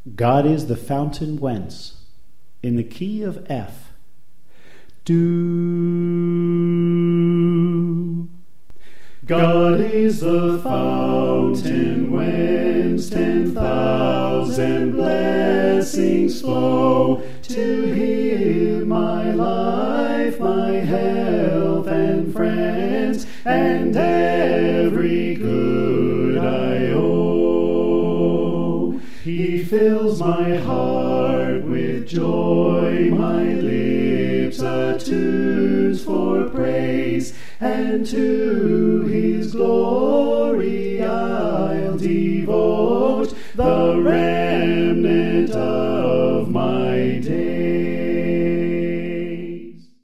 God is the fountain whence, in the key of F, do. God is the fountain whence 10,000 blessings flow. To Him my life, my health and friends, and every good I owe. He fills my heart with joy, my lips attunes for praise, and to His glory